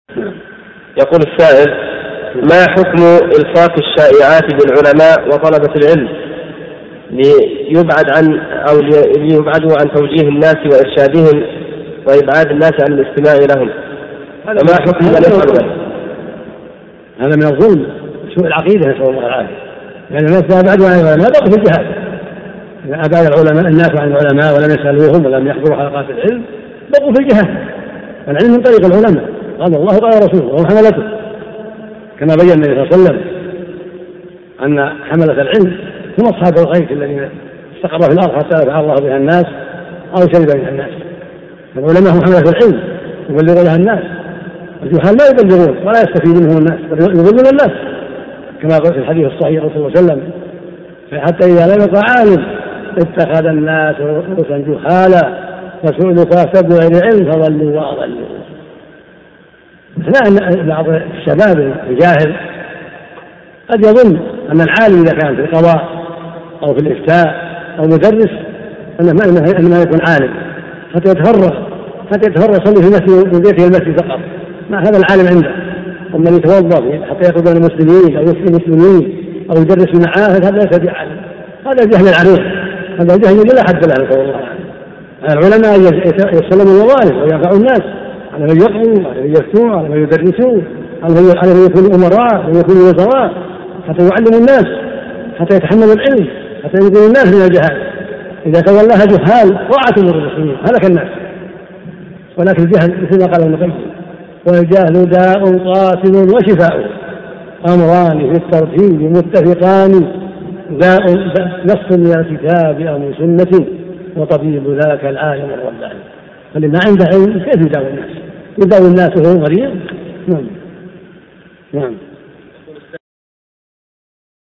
يقول السائل: ما حكم إلصاق الشائعات بالعلماء وطلبة العلم ليبعدوا عن توجيه الناس وإرشادهم وإبعاد الناس عن الاستماع لهم؟ فما حكم من يفعل ذلك؟ هذا من الظلم، سوء العقيدة، نسأل الله العافية. لأن الناس إذا أبعدوا عن العلماء بقوا في الجهاد. إذا أبعد العلماء الناس عن العلماء ولم يسألوهم ولم يحضروا حلقات العلم بقوا في الجهاد. العلم من طريق العلماء، قال الله قال رسوله وهم حملته، كما بين النبي صلى الله عليه وسلم أن حملة العلم هم أصحاب الغيث الذين استقر في الأرض حتى نفع الله بها الناس أو شرب بها الناس. العلماء هم حملة العلم يبلغ لها الناس، الجهال لا يبلغون ولا يستفيد منهم الناس بل يضلون الناس، كما قال في الحديث الصحيح رسول الله صلى الله عليه وسلم: حتى إذا لم يبق عالم اتخذ الناس رؤوسا جهالا فسئلوا فافتوا بغير علم فضلوا وأضلوا. لا، بعض الشباب الجاهل قد يظن أن العالم إذا كان في القضاء أو في الإفتاء أو مدرس أنه يكون عالم حتى يتفرغ يصلي في مسجد في بيته المسجد فقط، ما هذا العالم عنده. أما يتوظف حتى يقود المسلمين أو يفتي المسلمين أو يدرس في المعاهد هذا ليس بعالم، هذا جهل العريق، هذا جهل لا حد له. نسأل الله العافية. العلماء يسلموا الوظائف وينفعوا الناس على من يقروا، على من يفتوا، على من يدرسوا، على من يكونوا أمراء ويكونوا وزراء، حتى يعلموا الناس، حتى يتحملوا العلم، حتى ينقذوا الناس من الجهال. إذا تولاها جهال ضاعت أمور المسلمين، هلك الناس. ولكن الجهل مثل ما قال ابن القيم: والجهل داء قاتل وشفاء، أمران في الترتيب متفقان، داء نص من الكتاب أو من سنة، وطبيب ذاك العالم الرباني. فلما عنده علم كيف يداوي الناس؟ يداوي الناس وهو مريض؟ نعم.